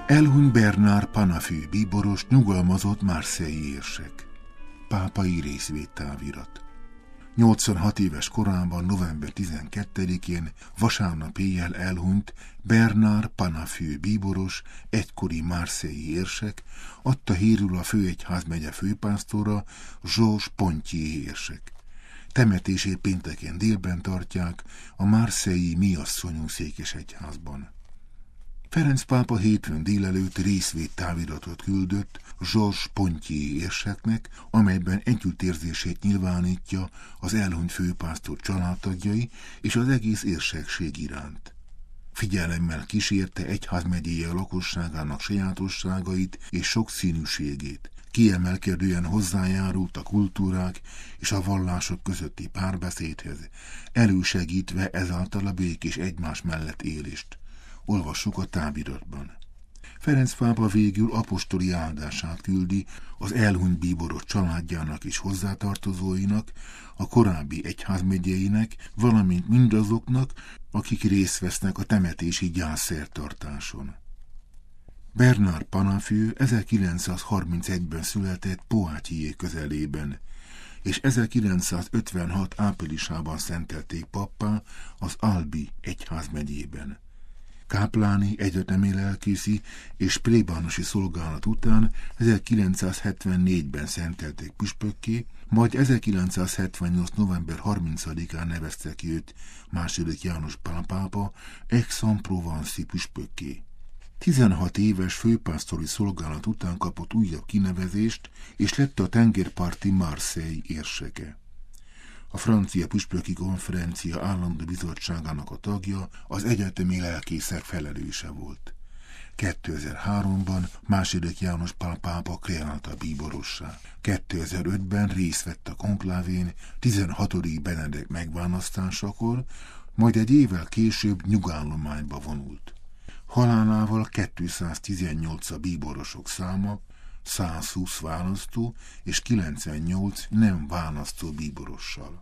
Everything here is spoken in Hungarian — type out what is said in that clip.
Elhunyt Bernard Pannafü bíboros, nyugalmazott marseille-i érsek. Pápai részvédtávirat. 86 éves korában, november 12-én, vasárnap éjjel elhunyt Bernard Pannafü bíboros, egykori marseille-i érsek, adta hírül a főegyházmegye főpásztora, Georges Ponthier érsek. Temetését pénteken délben tartják a marseille-i Miasszonyú székesegyházban. Ferenc pápa hétfőn délelőtt részvédtáviratot küldött Georges Ponthier érseknek, amelyben együttérzését nyilvánítja az elhunyt főpásztor családtagjai és az egész érsekség iránt. Figyelemmel kísérte egyházmegyéje lakosságának sajátosságait és sokszínűségét, kiemelkedően hozzájárult a kultúrák és a vallások közötti párbeszédhez, elősegítve ezáltal a békés egymás mellett élést. Olvassuk a táviratban. Ferenc pápa végül apostoli áldását küldi az elhunyt bíboros családjának és hozzátartozóinak, a korábbi egyházmegyeinek, valamint mindazoknak, akik részt vesznek a temetési gyászszertartáson. Bernard Pannafü 1931-ben született Poitiers közelében, és 1956 áprilisában szentelték pappá az Albi egyházmegyében. Kápláni, egyetemi lelkészi és plébánosi szolgálat után 1974-ben szentelték püspökké, majd 1978. november 30-án nevezte ki őt II. János Pál pápa Aix-en-Provence-i püspökké. 16 éves főpásztori szolgálat után kapott újabb kinevezést, és lett a tengerparti Marseille érseke. A francia püspöki konferencia állandó bizottságának a tagja, az egyetemi lelkészek felelőse volt. 2003-ban II. János Pál pápa kreálta bíborossá. 2005-ben részt vett a konklávén 16. Benedek megválasztásakor, majd egy évvel később nyugállományba vonult. Halálával 218 a bíborosok száma, 120 választó és 98 nem választó bíborossal.